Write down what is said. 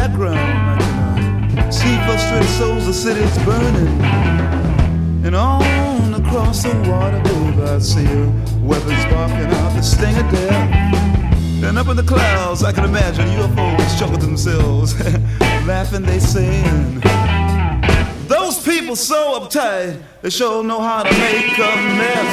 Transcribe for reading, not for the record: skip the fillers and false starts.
background, I can see frustrated souls, the city's burning. And on across the water, baby, I see weapons barking out the sting of death. And up in the clouds, I can imagine UFOs chuckle to themselves, laughing, they saying, those people so uptight, they sure know how to make a mess.